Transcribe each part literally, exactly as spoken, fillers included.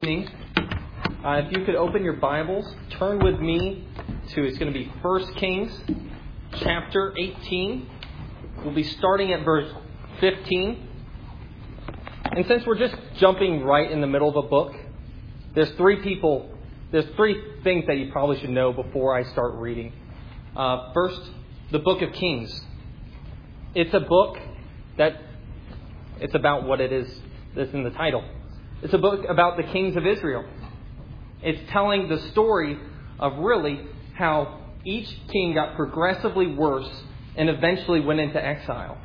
Uh, if you could open your Bibles, turn with me to, it's going to be First Kings chapter eighteen. We'll be starting at verse fifteen. And since we're just jumping right in the middle of a book, there's three people, there's three things that you probably should know before I start reading. Uh, first, the Book of Kings. It's a book that, it's about what it is that's in the title. It's a book about the kings of Israel. It's telling the story of really how each king got progressively worse and eventually went into exile.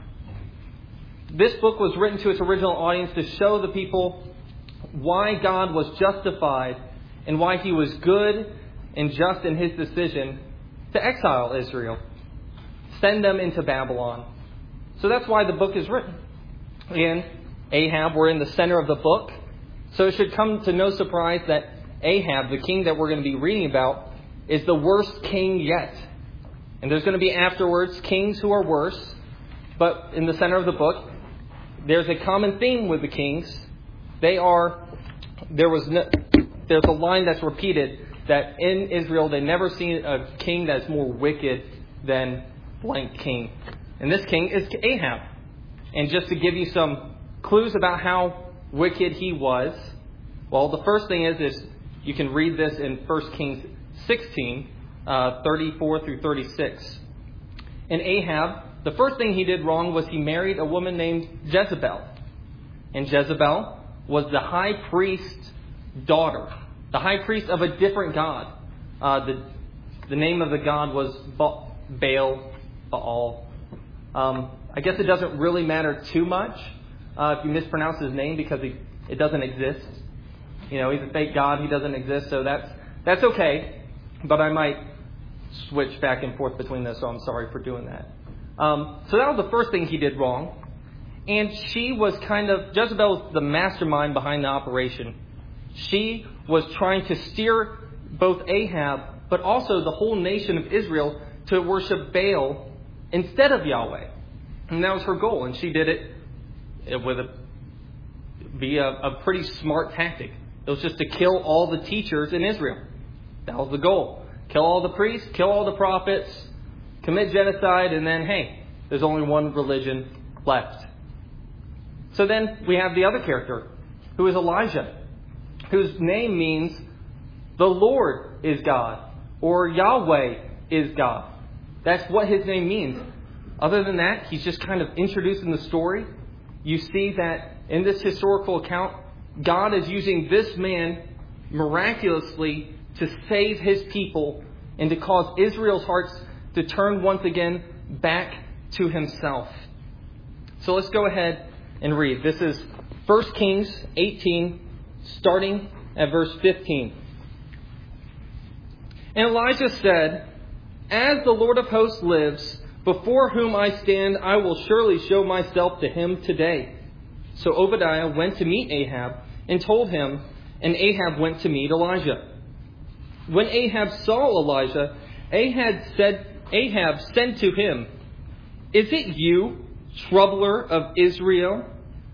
This book was written to its original audience to show the people why God was justified and why He was good and just in His decision to exile Israel, send them into Babylon. So that's why the book is written. And Ahab, we're in the center of the book. So it should come to no surprise that Ahab, the king that we're going to be reading about, is the worst king yet. And there's going to be afterwards kings who are worse. But in the center of the book, there's a common theme with the kings. They are, there was no, there's a line that's repeated that in Israel they never seen a king that's more wicked than blank king. And this king is Ahab. And just to give you some clues about how wicked he was, well, the first thing is, is you can read this in First Kings sixteen, uh, thirty-four through thirty-six. And Ahab, the first thing he did wrong was he married a woman named Jezebel. And Jezebel was the high priest's daughter, the high priest of a different god. Uh, the, the name of the god was ba- Baal, Baal. Um, I guess it doesn't really matter too much uh, if you mispronounce his name because he, it doesn't exist. You know, he's a fake god. He doesn't exist. So that's that's okay. But I might switch back and forth between this, so I'm sorry for doing that. Um, so that was the first thing he did wrong. And she was kind of, Jezebel was the mastermind behind the operation. She was trying to steer both Ahab, but also the whole nation of Israel to worship Baal instead of Yahweh. And that was her goal. And she did it with a, be a, a pretty smart tactic. It was just to kill all the teachers in Israel. That was the goal. Kill all the priests, kill all the prophets, commit genocide, and then, hey, there's only one religion left. So then we have the other character, who is Elijah, whose name means the Lord is God, or Yahweh is God. That's what his name means. Other than that, he's just kind of introduced in the story. You see that in this historical account, God is using this man miraculously to save his people and to cause Israel's hearts to turn once again back to himself. So let's go ahead and read. This is First Kings eighteen, starting at verse fifteen. And Elijah said, "As the Lord of hosts lives, before whom I stand, I will surely show myself to him today." So Obadiah went to meet Ahab and told him, and Ahab went to meet Elijah. When Ahab saw Elijah, Ahab said, Ahab said to him, "Is it you, troubler of Israel?"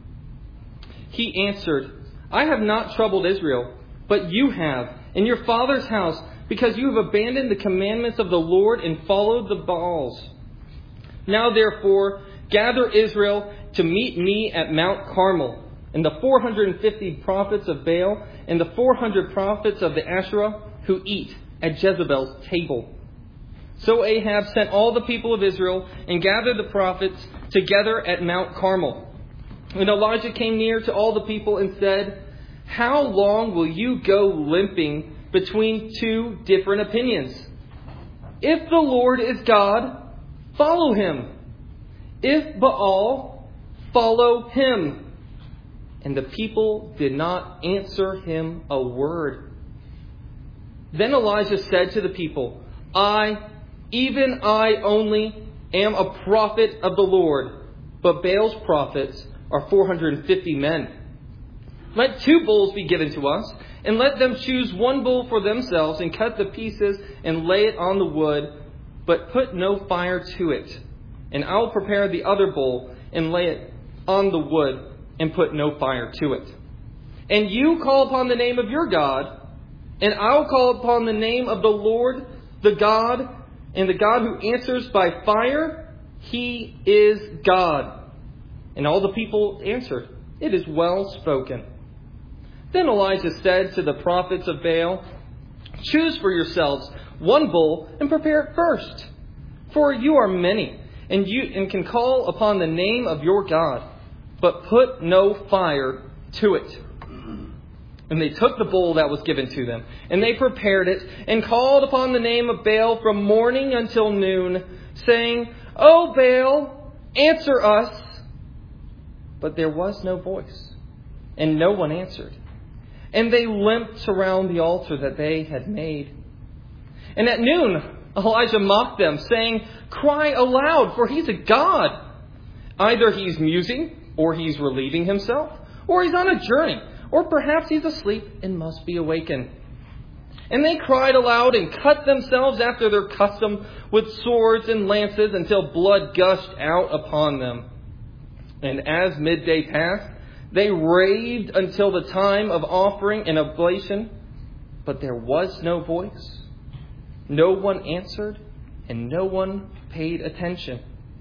He answered, "I have not troubled Israel, but you have, in your father's house, because you have abandoned the commandments of the Lord and followed the Baals. Now therefore, gather Israel to meet me at Mount Carmel, and the four hundred fifty prophets of Baal, and the four hundred prophets of the Asherah, who eat at Jezebel's table." So Ahab sent all the people of Israel and gathered the prophets together at Mount Carmel. And Elijah came near to all the people and said, "How long will you go limping between two different opinions? If the Lord is God, follow him. If Baal, follow him." And the people did not answer him a word. Then Elijah said to the people, "I, even I only, am a prophet of the Lord, but Baal's prophets are four hundred fifty men. Let two bulls be given to us, and let them choose one bull for themselves, and cut the pieces and lay it on the wood, but put no fire to it. And I will prepare the other bull and lay it on the wood and put no fire to it." And you call upon the name of your God, and I'll call upon the name of the Lord, the God, and the God who answers by fire. He is God." And all the people answered, "It is well spoken." Then Elijah said to the prophets of Baal, "Choose for yourselves one bull and prepare it first. For you are many, and you and can call upon the name of your God, but put no fire to it." And they took the bull that was given to them, and they prepared it, and called upon the name of Baal from morning until noon, saying, "O Baal, answer us." But there was no voice, and no one answered. And they limped around the altar that they had made. And at noon, Elijah mocked them, saying, "Cry aloud, for he's a god. Either he's musing, or he's relieving himself, or he's on a journey, or perhaps he's asleep and must be awakened." And they cried aloud and cut themselves after their custom with swords and lances until blood gushed out upon them. And as midday passed, they raved until the time of offering an oblation, but there was no voice. No one answered, and no one paid attention.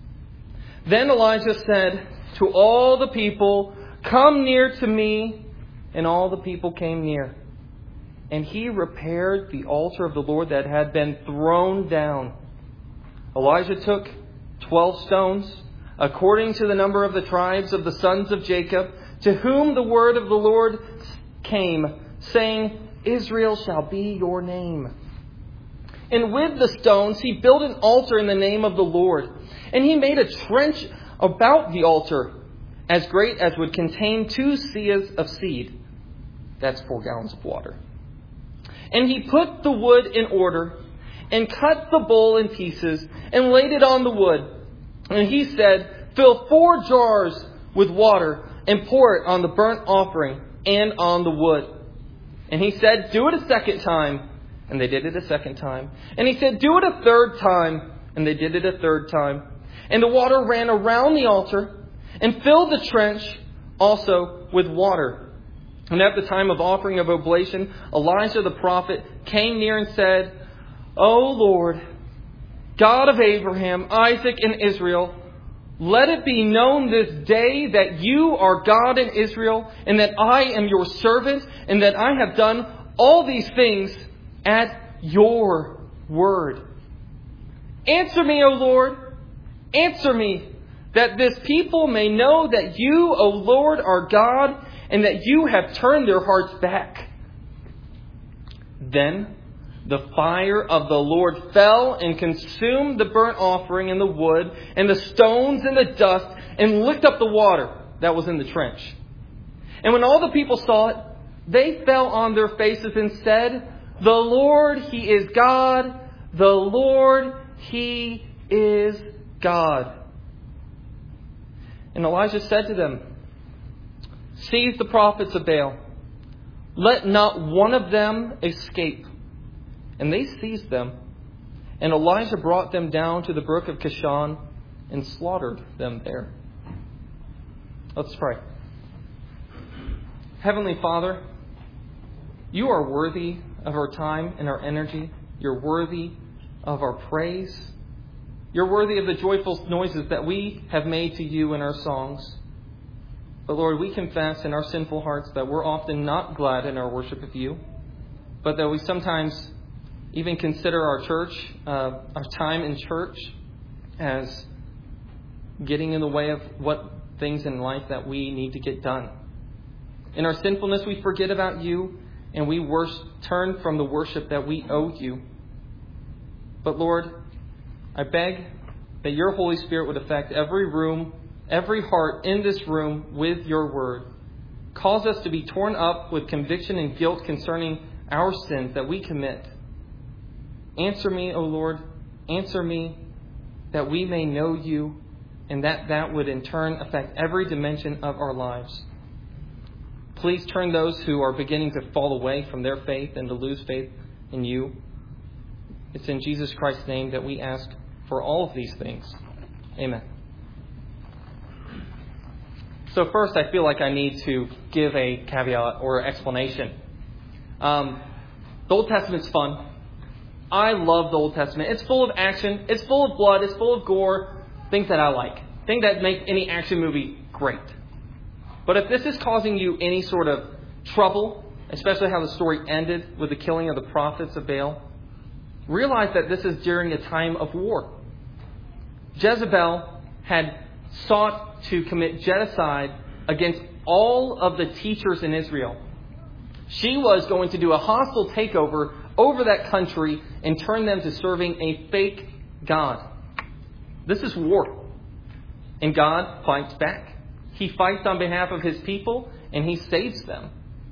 Then Elijah said to all the people, "Come near to me." And all the people came near. And he repaired the altar of the Lord that had been thrown down. Elijah took twelve stones, according to the number of the tribes of the sons of Jacob, to whom the word of the Lord came, saying, "Israel shall be your name." And with the stones he built an altar in the name of the Lord. And he made a trench about the altar, as great as would contain two seahs of seed. That's four gallons of water. And he put the wood in order, and cut the bull in pieces, and laid it on the wood. And he said, "Fill four jars with water, and pour it on the burnt offering and on the wood." And he said, "Do it a second time." And they did it a second time. And he said, "Do it a third time." And they did it a third time. And the water ran around the altar, and filled the trench also with water. And at the time of offering of oblation, Elijah the prophet came near and said, "O Lord, God of Abraham, Isaac, and Israel, let it be known this day that you are God in Israel, and that I am your servant, and that I have done all these things at your word. Answer me, O Lord, answer me, that this people may know that you, O Lord, are God, and that you have turned their hearts back." Then the fire of the Lord fell and consumed the burnt offering and the wood and the stones and the dust, and licked up the water that was in the trench. And when all the people saw it, they fell on their faces and said, "The Lord, He is God. The Lord, He is God." And Elijah said to them, "Seize the prophets of Baal. Let not one of them escape." And they seized them. And Elijah brought them down to the brook of Kishon and slaughtered them there. Let's pray. Heavenly Father, you are worthy of our time and our energy. You're worthy of our praise. You're worthy of the joyful noises that we have made to you in our songs. But Lord, we confess in our sinful hearts that we're often not glad in our worship of you, but that we sometimes even consider our church, uh, our time in church, as getting in the way of what things in life that we need to get done. In our sinfulness, we forget about you, and we worship, turn from the worship that we owe you. But Lord, I beg that your Holy Spirit would affect every room, every heart in this room with your word. Cause us to be torn up with conviction and guilt concerning our sins that we commit. Answer me, O Lord, answer me, that we may know you, and that that would in turn affect every dimension of our lives. Please turn those who are beginning to fall away from their faith and to lose faith in you. It's in Jesus Christ's name that we ask for all of these things. Amen. So first, I feel like I need to give a caveat or explanation. Um, the Old Testament's fun. I love the Old Testament. It's full of action. It's full of blood. It's full of gore. Things that I like. Things that make any action movie great. But if this is causing you any sort of trouble, especially how the story ended with the killing of the prophets of Baal, realize that this is during a time of war. Jezebel had sought to commit genocide against all of the teachers in Israel. She was going to do a hostile takeover over that country and turn them to serving a fake God. This is war. And God fights back. He fights on behalf of His people and He saves them.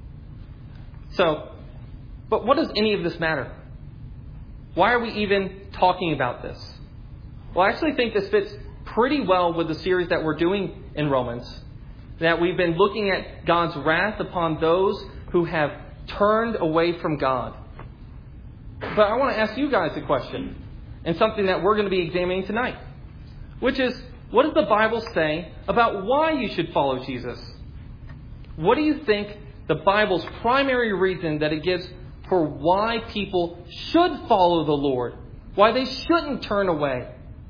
So, but what does any of this matter? Why are we even talking about this? Well, I actually think this fits pretty well with the series that we're doing in Romans. That we've been looking at God's wrath upon those who have turned away from God. But I want to ask you guys a question, and something that we're going to be examining tonight, which is, what does the Bible say about why you should follow Jesus? What do you think the Bible's primary reason that it gives for why people should follow the Lord? Why they shouldn't turn away?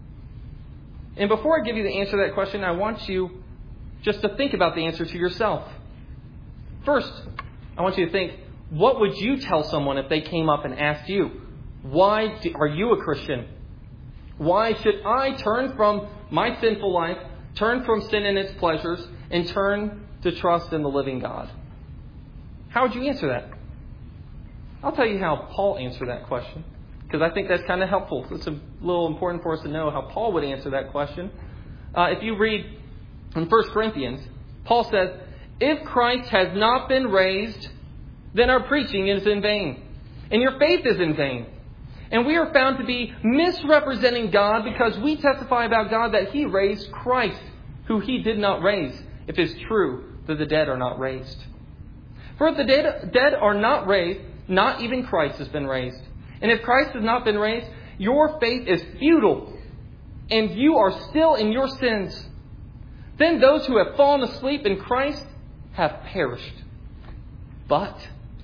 And before I give you the answer to that question, I want you just to think about the answer to yourself. First, I want you to think, what would you tell someone if they came up and asked you, why are you a Christian? Why should I turn from my sinful life, turn from sin and its pleasures, and turn to trust in the living God? How would you answer that? I'll tell you how Paul answered that question, because I think that's kind of helpful. It's a little important for us to know how Paul would answer that question. Uh, if you read in First Corinthians, Paul says, if Christ has not been raised, then our preaching is in vain, and your faith is in vain. And we are found to be misrepresenting God because we testify about God that He raised Christ, who He did not raise, if it's true that the dead are not raised. For if the dead, dead are not raised, not even Christ has been raised. And if Christ has not been raised, your faith is futile, and you are still in your sins. Then those who have fallen asleep in Christ have perished. But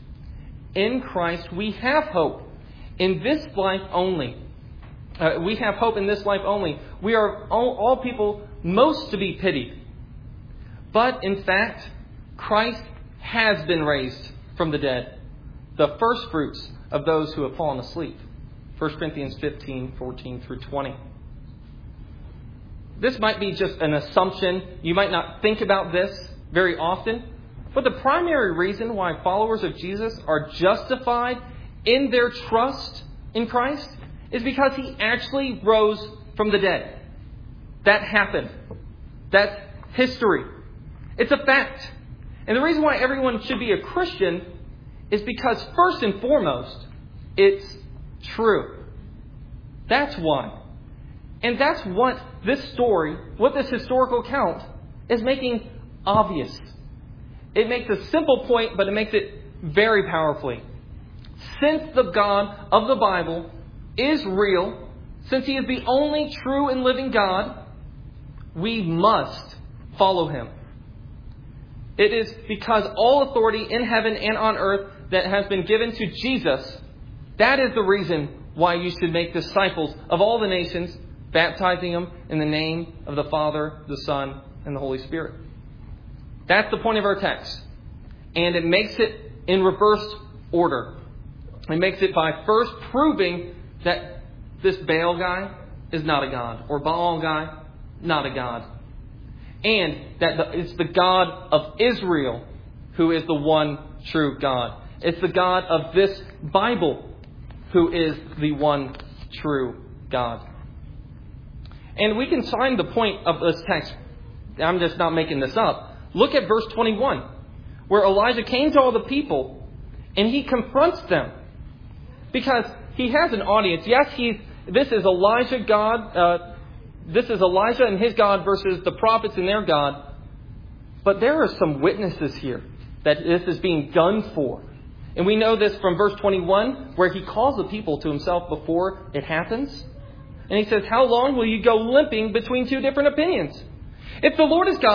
in Christ we have hope. In this life only. Uh, we have hope in this life only. We are all, all people most to be pitied. But in fact, Christ has been raised from the dead, the first fruits of those who have fallen asleep. First Corinthians fifteen, fourteen through twenty. This might be just an assumption. You might not think about this very often. But the primary reason why followers of Jesus are justified in their trust in Christ is because He actually rose from the dead. That happened. That's history. It's a fact. And the reason why everyone should be a Christian is because, first and foremost, it's true. That's why. And that's what this story, what this historical account is making obvious. It makes a simple point, but it makes it very powerfully. Since the God of the Bible is real, since He is the only true and living God, we must follow Him. It is because all authority in heaven and on earth that has been given to Jesus, that is the reason why you should make disciples of all the nations, baptizing them in the name of the Father, the Son, and the Holy Spirit. That's the point of our text. And it makes it in reverse order. It makes it by first proving that this Baal guy is not a god, or Baal guy, not a god. And that the, it's the God of Israel who is the one true God. It's the God of this Bible who is the one true God. And we can find the point of this text. I'm just not making this up. Look at verse twenty-one, where Elijah came to all the people and he confronts them. Because he has an audience. Yes, he's. This is Elijah God. Uh, this is Elijah and his God versus the prophets and their God. But there are some witnesses here that this is being done for. And we know this from verse twenty-one, where he calls the people to himself before it happens. And he says, how long will you go limping between two different opinions? If the Lord is God,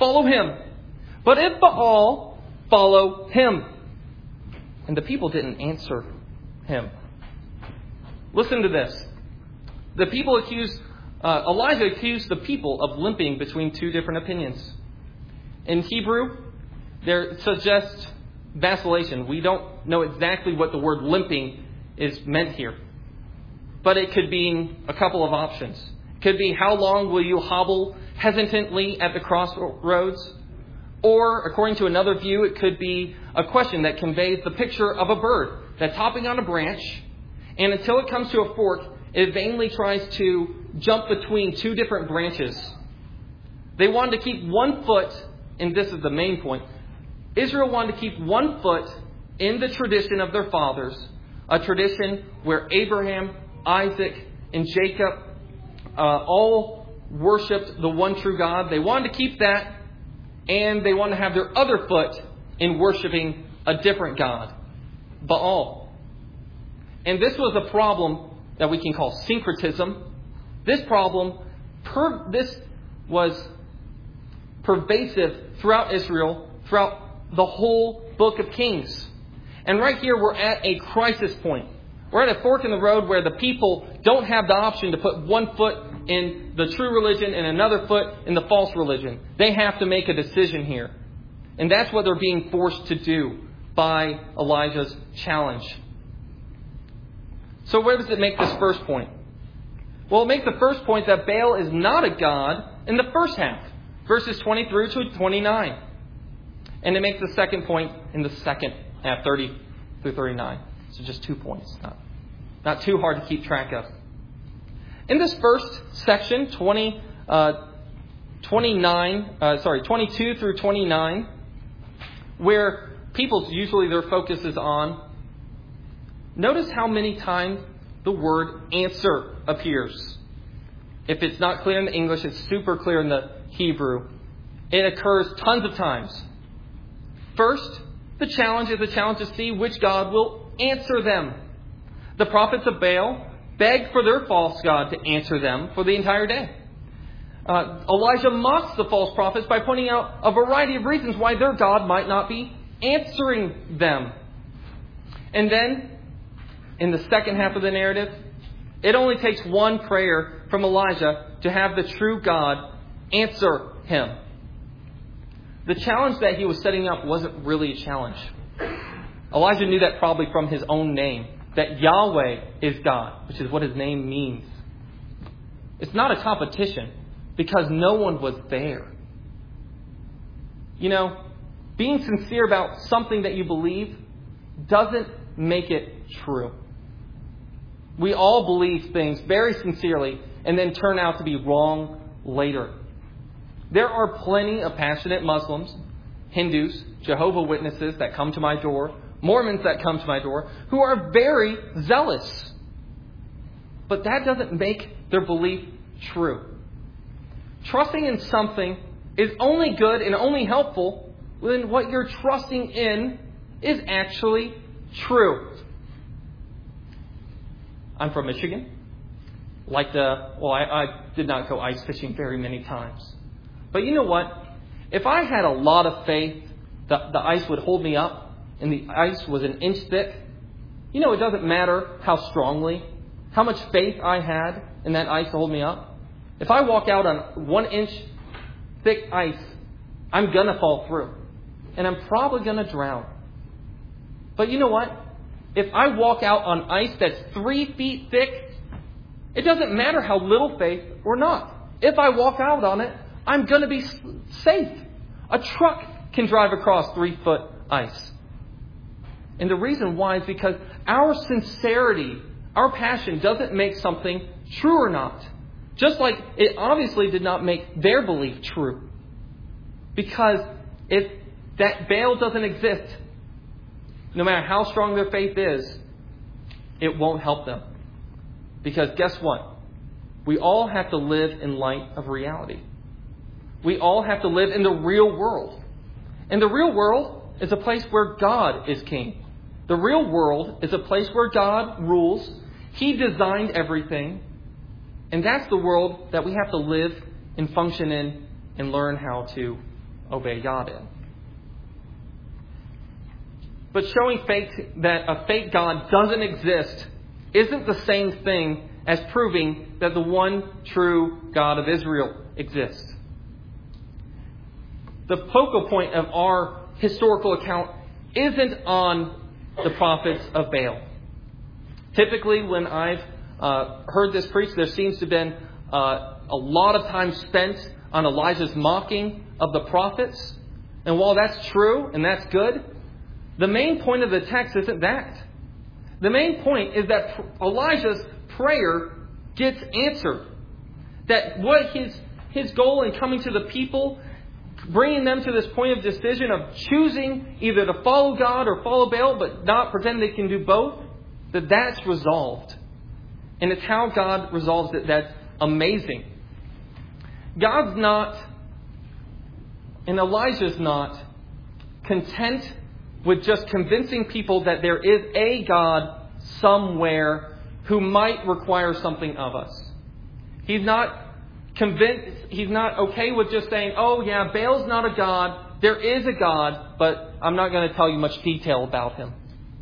follow him. But if Baal, follow him. And the people didn't answer him. Listen to this. The people accused, uh, Elijah accused the people of limping between two different opinions. In Hebrew, there suggests vacillation. We don't know exactly what the word limping is meant here. But it could be a couple of options. It could be, how long will you hobble hesitantly at the crossroads? Or, according to another view, it could be a question that conveys the picture of a bird that's hopping on a branch, and until it comes to a fork, it vainly tries to jump between two different branches. They wanted to keep one foot, and this is the main point, Israel wanted to keep one foot in the tradition of their fathers, a tradition where Abraham, Isaac, and Jacob uh, all worshipped the one true God. They wanted to keep that, and they wanted to have their other foot in worshiping a different God, Baal. And this was a problem that we can call syncretism. This problem, per, this was pervasive throughout Israel, throughout the whole book of Kings. And right here we're at a crisis point. We're at a fork in the road where the people don't have the option to put one foot in the true religion and another foot in the false religion. They have to make a decision here. And that's what they're being forced to do by Elijah's challenge. So where does it make this first point? Well, it makes the first point that Baal is not a god in the first half, verses twenty through to twenty-nine. And it makes the second point in the second half, thirty through thirty-nine. So just two points. Not, not too hard to keep track of. In this first section, twenty, uh, twenty-nine, uh, sorry, twenty-two through twenty-nine, where people's usually their focus is on, notice how many times the word answer appears. If it's not clear in the English, it's super clear in the Hebrew. It occurs tons of times. First, the challenge is a challenge to see which God will answer them. The prophets of Baal beg for their false god to answer them for the entire day. Uh, Elijah mocks the false prophets by pointing out a variety of reasons why their God might not be answering them. And then, in the second half of the narrative, it only takes one prayer from Elijah to have the true God answer him. The challenge that he was setting up wasn't really a challenge. Elijah knew that probably from his own name, that Yahweh is God, which is what his name means. It's not a competition because no one was there. You know, being sincere about something that you believe doesn't make it true. We all believe things very sincerely and then turn out to be wrong later. There are plenty of passionate Muslims, Hindus, Jehovah's Witnesses that come to my door, Mormons that come to my door, who are very zealous. But that doesn't make their belief true. Trusting in something is only good and only helpful when what you're trusting in is actually true. I'm from Michigan. Like the, well, I, I did not go ice fishing very many times. But you know what? If I had a lot of faith that the ice would hold me up and the ice was an inch thick, you know, it doesn't matter how strongly, how much faith I had in that ice to hold me up. If I walk out on one inch thick ice, I'm going to fall through. And I'm probably going to drown. But you know what? If I walk out on ice that's three feet thick, it doesn't matter how little faith or not. If I walk out on it, I'm going to be safe. A truck can drive across three foot ice. And the reason why is because our sincerity, our passion doesn't make something true or not. Just like it obviously did not make their belief true. Because if that Baal doesn't exist, no matter how strong their faith is, it won't help them. Because guess what? We all have to live in light of reality. We all have to live in the real world. And the real world is a place where God is king. The real world is a place where God rules. He designed everything. And that's the world that we have to live and function in and learn how to obey God in. But showing fake, that a fake God doesn't exist isn't the same thing as proving that the one true God of Israel exists. The focal point of our historical account isn't on the prophets of Baal. Typically, when I've uh, heard this preached, there seems to have been uh, a lot of time spent on Elijah's mocking of the prophets. And while that's true and that's good, the main point of the text isn't that. The main point is that Elijah's prayer gets answered. That what his, his goal in coming to the people, bringing them to this point of decision of choosing either to follow God or follow Baal, but not pretend they can do both, that that's resolved. And it's how God resolves it that's amazing. God's not, and Elijah's not, content with just convincing people that there is a God somewhere who might require something of us. He's not convinced, he's not okay with just saying, oh yeah, Baal's not a God, there is a God, but I'm not going to tell you much detail about him.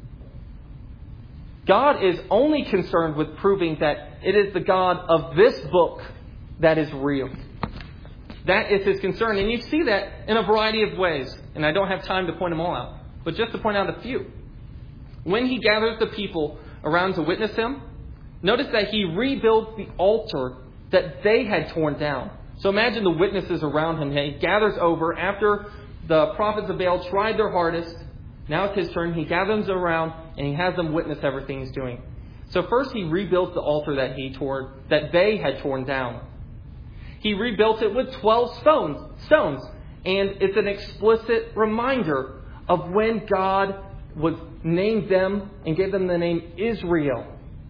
God is only concerned with proving that it is the God of this book that is real. That is his concern. And you see that in a variety of ways. And I don't have time to point them all out. But just to point out a few. When he gathers the people around to witness him, notice that he rebuilds the altar that they had torn down. So imagine the witnesses around him. He gathers over after the prophets of Baal tried their hardest. Now it's his turn. He gathers them around and he has them witness everything he's doing. So first he rebuilds the altar that he tore, that they had torn down. He rebuilt it with twelve stones, stones. And it's an explicit reminder of when God was named them and gave them the name Israel.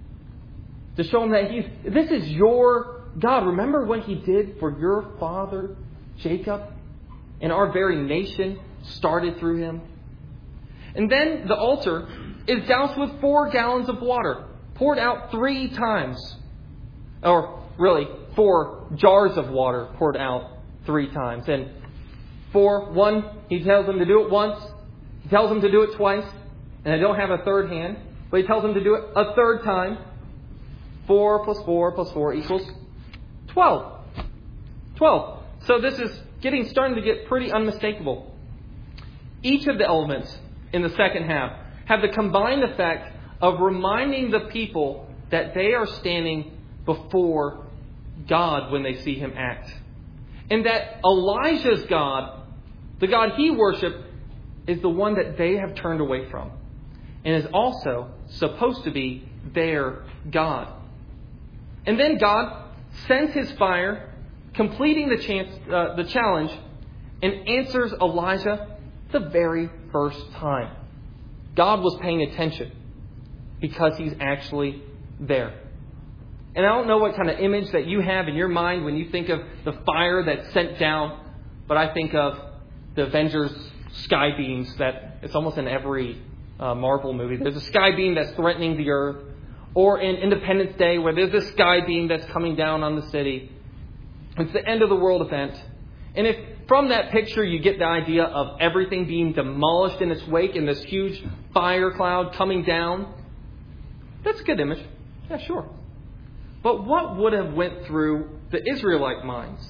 To show them that he's, this is your God. Remember what he did for your father, Jacob? And our very nation started through him. And then the altar is doused with four gallons of water, poured out three times. Or really, four jars of water poured out three times. And for one, he tells them to do it once. He tells them to do it twice. And I don't have a third hand. But he tells them to do it a third time. Four plus four plus four equals twelve. Twelve. So this is getting starting to get pretty unmistakable. Each of the elements in the second half have the combined effect of reminding the people that they are standing before God when they see him act. And that Elijah's God, the God he worshipped, is the one that they have turned away from. And is also supposed to be their God. And then God sends his fire, completing the, chance, uh, the challenge, and answers Elijah the very first time. God was paying attention because he's actually there. And I don't know what kind of image that you have in your mind when you think of the fire that's sent down, but I think of the Avengers sky beams that it's almost in every uh, Marvel movie. There's a sky beam that's threatening the earth. Or in Independence Day where there's a sky beam that's coming down on the city. It's the end of the world event. And if from that picture you get the idea of everything being demolished in its wake and this huge fire cloud coming down, that's a good image. Yeah, sure. But what would have went through the Israelite minds?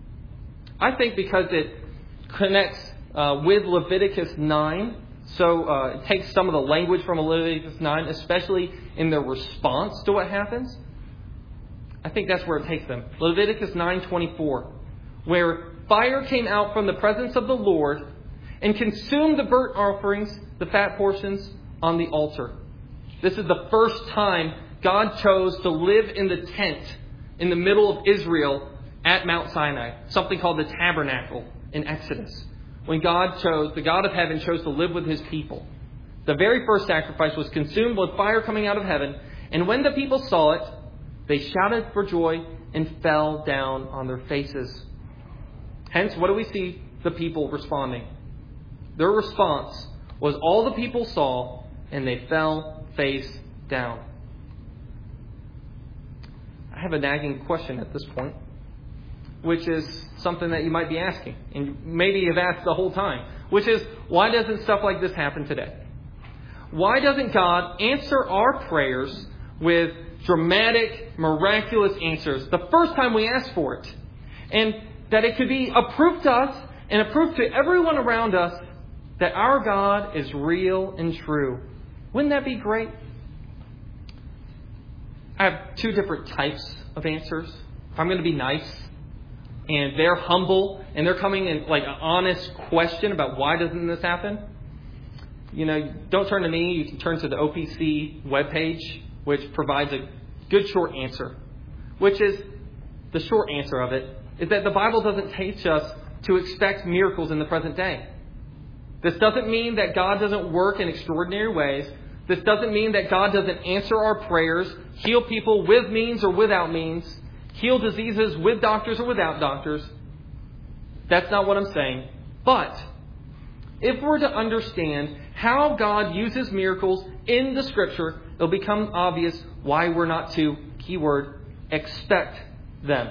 I think because it connects uh, with Leviticus nine. So uh, it takes some of the language from Leviticus nine, especially in their response to what happens. I think that's where it takes them. Leviticus nine twenty-four, where fire came out from the presence of the Lord and consumed the burnt offerings, the fat portions, on the altar. This is the first time God chose to live in the tent in the middle of Israel at Mount Sinai, something called the tabernacle in Exodus. When God chose, the God of heaven chose to live with his people. The very first sacrifice was consumed with fire coming out of heaven. And when the people saw it, they shouted for joy and fell down on their faces. Hence, what do we see the people responding? Their response was all the people saw and they fell face down. I have a nagging question at this point. which is something that you might be asking, and maybe you've asked the whole time, which is, why doesn't stuff like this happen today? Why doesn't God answer our prayers with dramatic, miraculous answers the first time we ask for it? And that it could be a proof to us and a proof to everyone around us that our God is real and true. Wouldn't that be great? I have two different types of answers. If I'm going to be nice and they're humble and they're coming in like an honest question about why doesn't this happen, you know, don't turn to me. You can turn to the O P C webpage, which provides a good short answer, which is the short answer of it is that the Bible doesn't teach us to expect miracles in the present day. This doesn't mean that God doesn't work in extraordinary ways. This doesn't mean that God doesn't answer our prayers, heal people with means or without means, heal diseases with doctors or without doctors. That's not what I'm saying. But if we're to understand how God uses miracles in the Scripture, it'll become obvious why we're not to, keyword, expect them.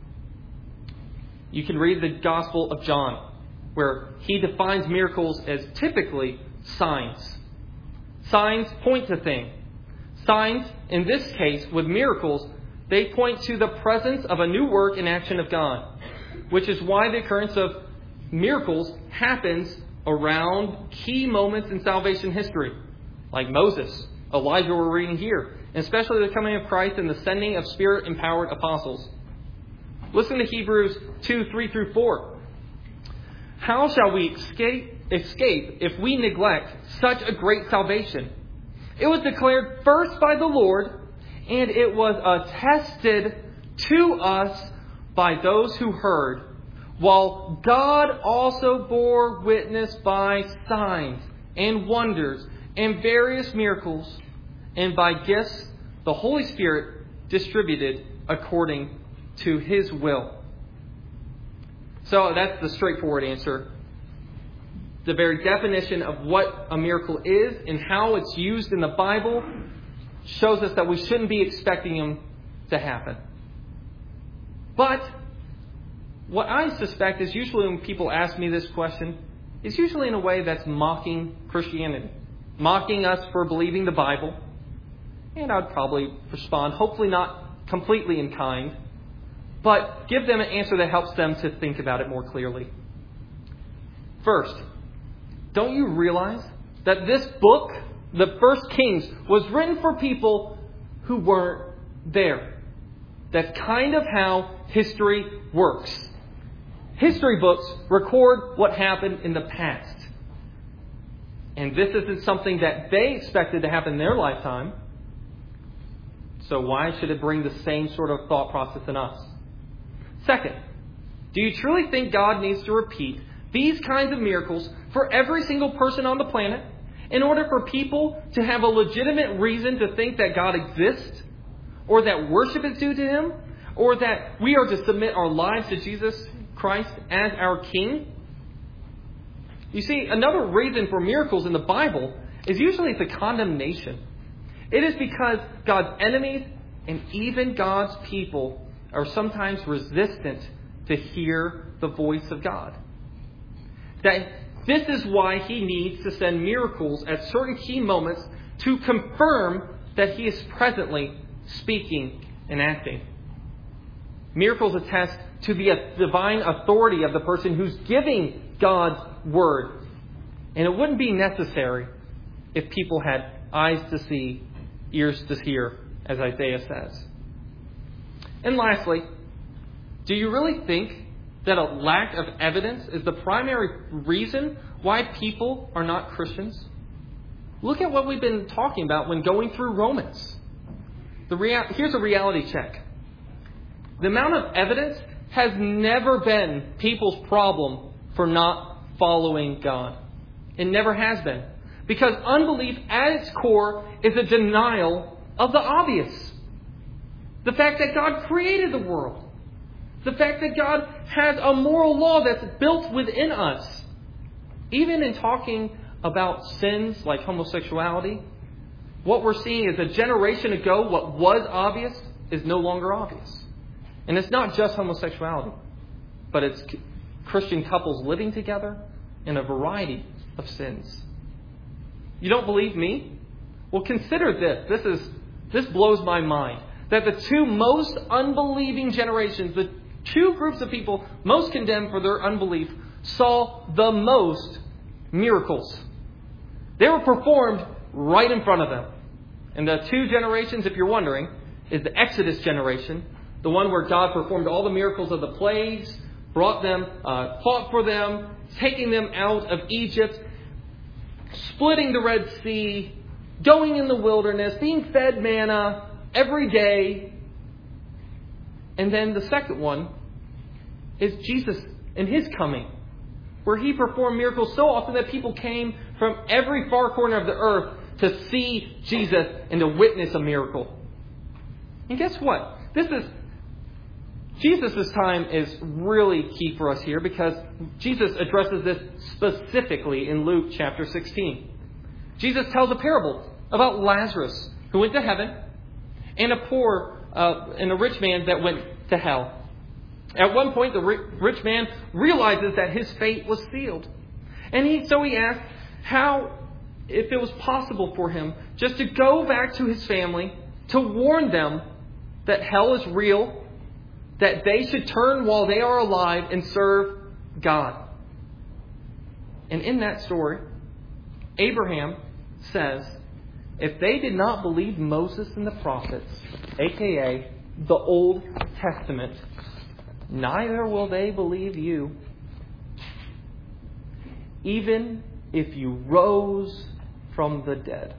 You can read the Gospel of John, where he defines miracles as typically signs. Signs point to things. Signs, in this case, with miracles, they point to the presence of a new work and action of God, which is why the occurrence of miracles happens around key moments in salvation history, like Moses, Elijah we're reading here, and especially the coming of Christ and the sending of Spirit-empowered apostles. Listen to Hebrews two, three through four. How shall we escape, escape if we neglect such a great salvation? It was declared first by the Lord, and it was attested to us by those who heard, while God also bore witness by signs and wonders and various miracles, and by gifts the Holy Spirit distributed according to His will. So that's the straightforward answer. The very definition of what a miracle is and how it's used in the Bible shows us that we shouldn't be expecting them to happen. But what I suspect is usually when people ask me this question, is usually in a way that's mocking Christianity, mocking us for believing the Bible. And I'd probably respond, hopefully not completely in kind, but give them an answer that helps them to think about it more clearly. First, don't you realize that this book, the First Kings, was written for people who weren't there? That's kind of how history works. History books record what happened in the past. And this isn't something that they expected to happen in their lifetime. So why should it bring the same sort of thought process in us? Second, do you truly think God needs to repeat these kinds of miracles for every single person on the planet in order for people to have a legitimate reason to think that God exists, or that worship is due to Him, or that we are to submit our lives to Jesus Christ as our King? You see, another reason for miracles in the Bible is usually the condemnation. It is because God's enemies and even God's people are sometimes resistant to hear the voice of God. That this is why He needs to send miracles at certain key moments to confirm that He is presently speaking and acting. Miracles attest to the divine authority of the person who's giving God's word. And it wouldn't be necessary if people had eyes to see, ears to hear, as Isaiah says. And lastly, do you really think that a lack of evidence is the primary reason why people are not Christians? Look at what we've been talking about when going through Romans. The rea- Here's a reality check. The amount of evidence has never been people's problem for not following God. It never has been. Because unbelief at its core is a denial of the obvious. The fact that God created the world. The fact that God has a moral law that's built within us. Even in talking about sins like homosexuality, what we're seeing is a generation ago, what was obvious is no longer obvious. And it's not just homosexuality. but it's Christian couples living together in a variety of sins. You don't believe me? Well, consider this. This is this blows my mind. That the two most unbelieving generations, the two groups of people most condemned for their unbelief, saw the most miracles. They were performed right in front of them. And the two generations, if you're wondering, is the Exodus generation, the one where God performed all the miracles of the plagues, brought them, uh, fought for them, taking them out of Egypt, splitting the Red Sea, going in the wilderness, being fed manna every day. And then the second one is Jesus and His coming, where He performed miracles so often that people came from every far corner of the earth to see Jesus and to witness a miracle. And guess what? This is Jesus' time is really key for us here, because Jesus addresses this specifically in Luke chapter sixteen. Jesus tells a parable about Lazarus who went to heaven and a poor uh, and a rich man that went to hell. At one point, the rich man realizes that his fate was sealed. And he, so he asked how, if it was possible for him just to go back to his family to warn them that hell is real, that they should turn while they are alive and serve God. And in that story, Abraham says, if they did not believe Moses and the prophets, aka the Old Testament, neither will they believe you. Even if you rose from the dead.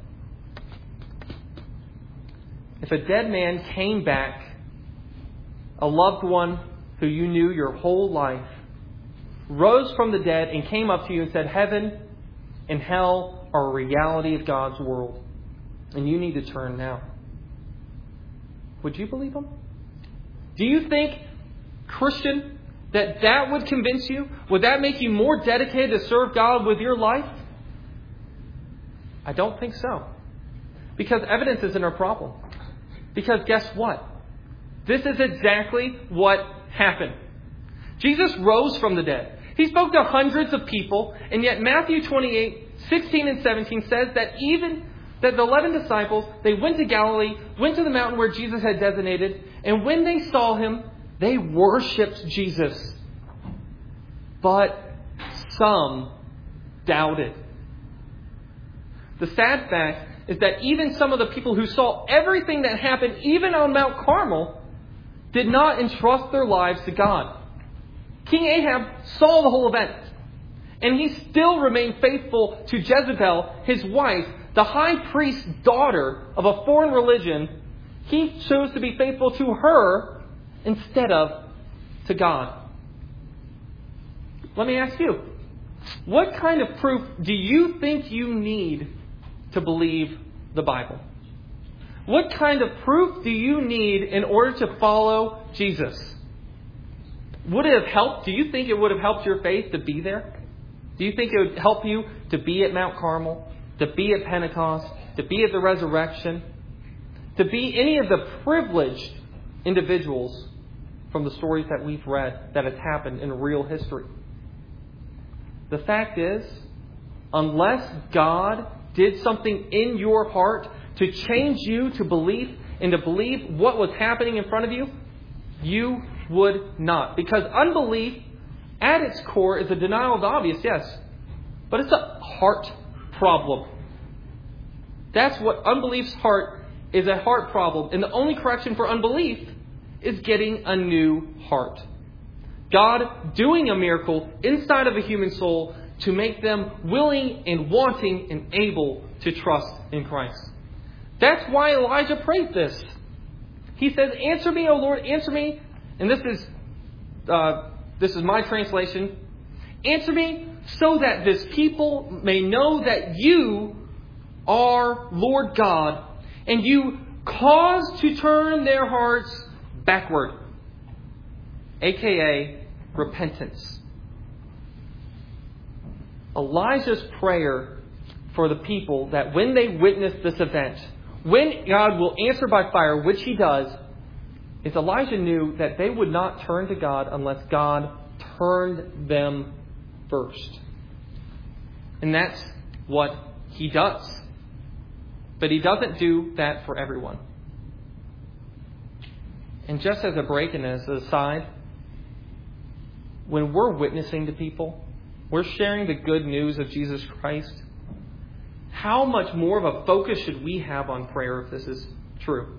If a dead man came back, a loved one who you knew your whole life, rose from the dead and came up to you and said, heaven and hell are a reality of God's world, and you need to turn now. Would you believe him? Do you think, Christian, that that would convince you? Would that make you more dedicated to serve God with your life? I don't think so. Because evidence isn't our problem. Because guess what? This is exactly what happened. Jesus rose from the dead. He spoke to hundreds of people, and yet Matthew twenty-eight, sixteen and seventeen says that even that the eleven disciples, they went to Galilee, went to the mountain where Jesus had designated, and when they saw Him, they worshipped Jesus. But some doubted. The sad fact is that even some of the people who saw everything that happened, even on Mount Carmel, did not entrust their lives to God. King Ahab saw the whole event, and he still remained faithful to Jezebel, his wife, the high priest's daughter of a foreign religion. He chose to be faithful to her instead of to God. Let me ask you, what kind of proof do you think you need to believe the Bible? What kind of proof do you need in order to follow Jesus? Would it have helped? Do you think it would have helped your faith to be there? Do you think it would help you to be at Mount Carmel, to be at Pentecost, to be at the resurrection, to be any of the privileged individuals from the stories that we've read that have happened in real history? The fact is, unless God did something in your heart to change you to belief and to believe what was happening in front of you, you would not. Because unbelief, at its core, is a denial of the obvious, yes. But it's a heart problem. That's what unbelief's heart is, a heart problem. And the only correction for unbelief is getting a new heart. God doing a miracle inside of a human soul to make them willing and wanting and able to trust in Christ. That's why Elijah prayed this. He says, answer me, O Lord, answer me. And this is uh, this is my translation. Answer me so that this people may know that you are Lord God, and you cause to turn their hearts backward, aka repentance. Elijah's prayer for the people that when they witness this event, when God will answer by fire, which He does, is Elijah knew that they would not turn to God unless God turn them first. And that's what He does. But He doesn't do that for everyone. And just as a break and as an aside, when we're witnessing to people, we're sharing the good news of Jesus Christ, how much more of a focus should we have on prayer if this is true?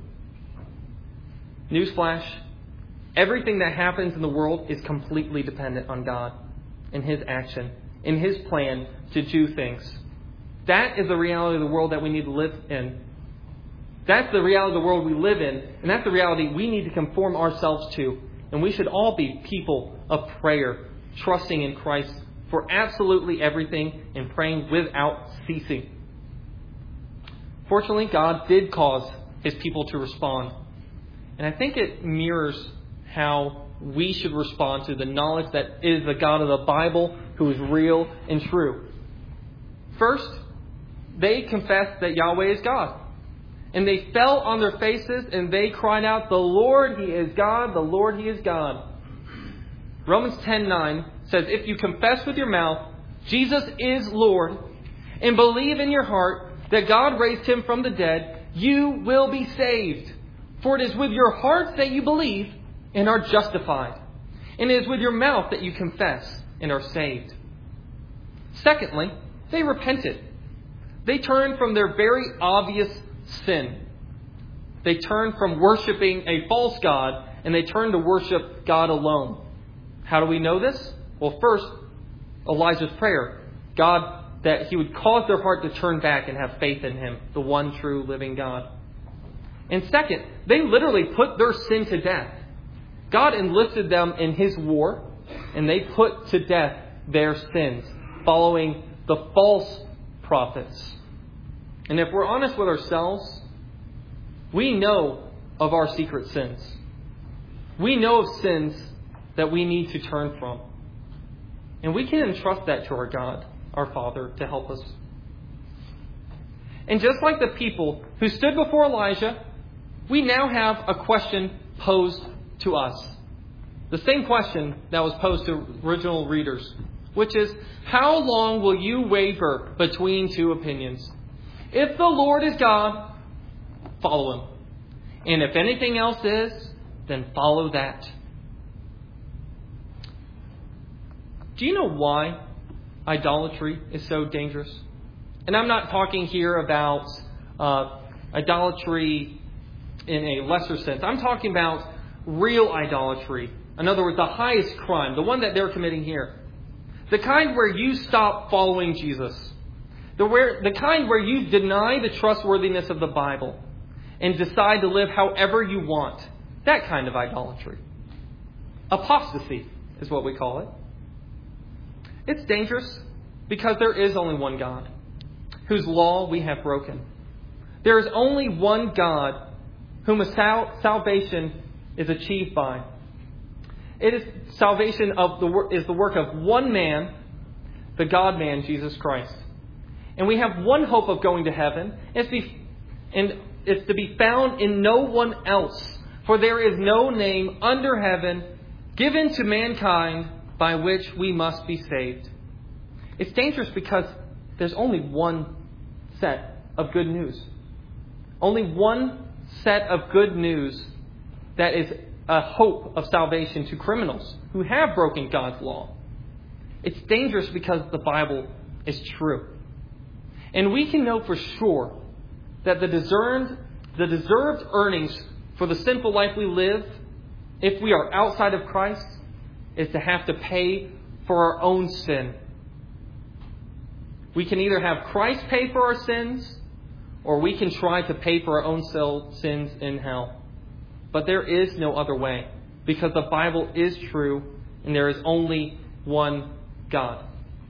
Newsflash, everything that happens in the world is completely dependent on God and His action, and His plan to do things. That is the reality of the world that we need to live in. That's the reality of the world we live in, and that's the reality we need to conform ourselves to. And we should all be people of prayer, trusting in Christ for absolutely everything and praying without ceasing. Fortunately, God did cause His people to respond. And I think it mirrors how we should respond to the knowledge that is the God of the Bible who is real and true. First, they confessed that Yahweh is God. And they fell on their faces and they cried out, "The Lord, He is God, the Lord, He is God." Romans ten nine says, "If you confess with your mouth Jesus is Lord and believe in your heart that God raised Him from the dead, you will be saved. For it is with your heart that you believe and are justified. And it is with your mouth that you confess and are saved." Secondly, they repented. They turned from their very obvious sin. They turned from worshiping a false god and they turned to worship God alone. How do we know this? Well, first, Elijah's prayer. God, that He would cause their heart to turn back and have faith in Him, the one true living God. And second, they literally put their sin to death. God enlisted them in His war, and they put to death their sins, following the false prophets. And if we're honest with ourselves, we know of our secret sins. We know of sins that we need to turn from. And we can entrust that to our God, our Father, to help us. And just like the people who stood before Elijah, we now have a question posed to us. The same question that was posed to original readers, which is, how long will you waver between two opinions? If the Lord is God, follow Him. And if anything else is, then follow that. Do you know why idolatry is so dangerous? And I'm not talking here about uh, idolatry in a lesser sense. I'm talking about real idolatry. In other words, the highest crime, the one that they're committing here. The kind where you stop following Jesus. The, where, the kind where you deny the trustworthiness of the Bible and decide to live however you want. That kind of idolatry. Apostasy is what we call it. It's dangerous because there is only one God whose law we have broken. There is only one God whom a sal- salvation is achieved by. It is salvation of the is the work of one man, the God-man, Jesus Christ. And we have one hope of going to heaven, and it's, be, and it's to be found in no one else. For there is no name under heaven given to mankind by which we must be saved. It's dangerous because there's only one set of good news. Only one set of good news that is a hope of salvation to criminals who have broken God's law. It's dangerous because the Bible is true. And we can know for sure that the deserved, the deserved earnings for the sinful life we live, if we are outside of Christ, is to have to pay for our own sin. We can either have Christ pay for our sins, or we can try to pay for our own sins in hell. But there is no other way, because the Bible is true, and there is only one God.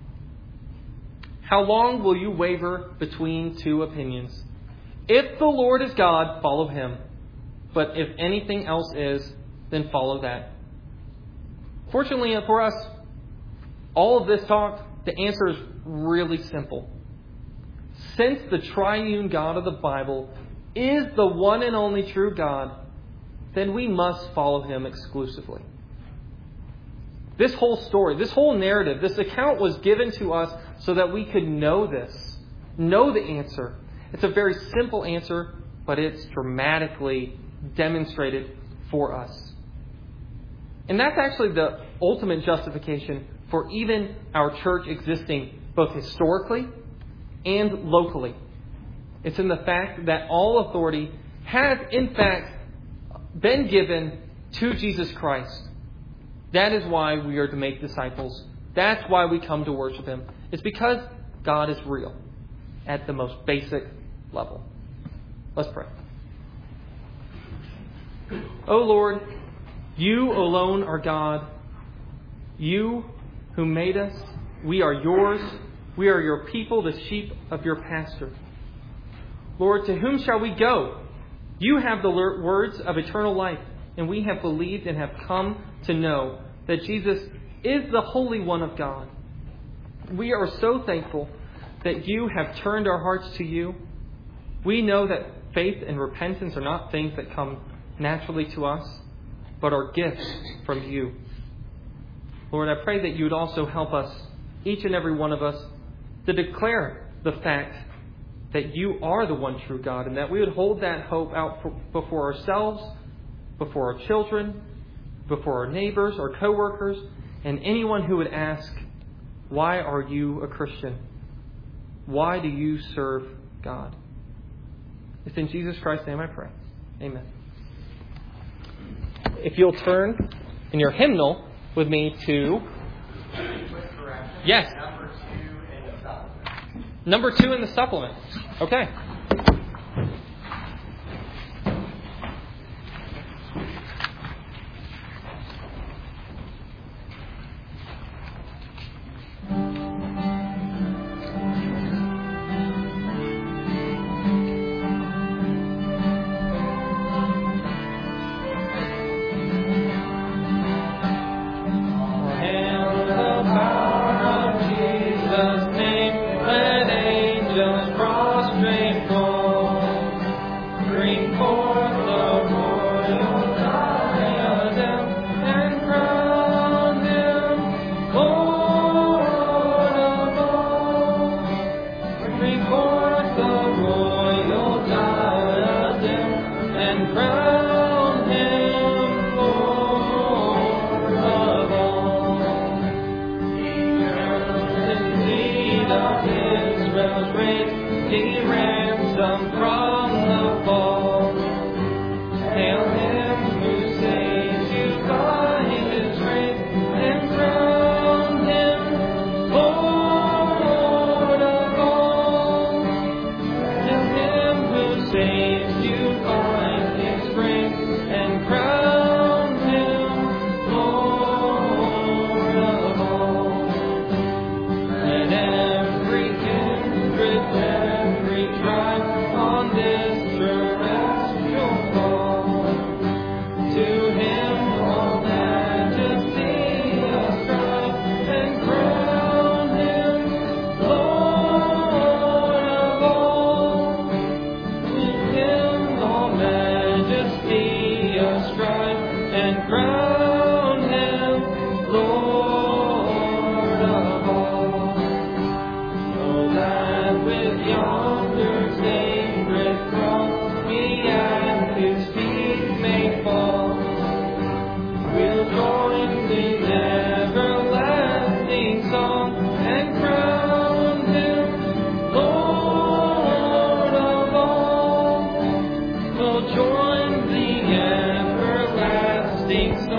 How long will you waver between two opinions? If the Lord is God, follow Him. But if anything else is, then follow that. Fortunately for us, all of this talk, the answer is really simple. Since the triune God of the Bible is the one and only true God, then we must follow Him exclusively. This whole story, this whole narrative, this account was given to us so that we could know this, know the answer. It's a very simple answer, but it's dramatically demonstrated for us. And that's actually the ultimate justification for even our church existing both historically and locally. It's in the fact that all authority has, in fact, been given to Jesus Christ. That is why we are to make disciples. That's why we come to worship Him. It's because God is real at the most basic level. Let's pray. O Lord, You alone are God. You who made us, we are Yours. We are Your people, the sheep of Your pasture. Lord, to whom shall we go? You have the words of eternal life, and we have believed and have come to know that Jesus is the Holy One of God. We are so thankful that You have turned our hearts to You. We know that faith and repentance are not things that come naturally to us, but are gifts from You. Lord, I pray that You would also help us, each and every one of us, to declare the fact that You are the one true God, and that we would hold that hope out for, before ourselves, before our children, before our neighbors, our co-workers, and anyone who would ask, why are you a Christian? Why do you serve God? It's in Jesus Christ's name I pray. Amen. If you'll turn in your hymnal with me to... Yes. Number two in the supplement. Okay. Join the everlasting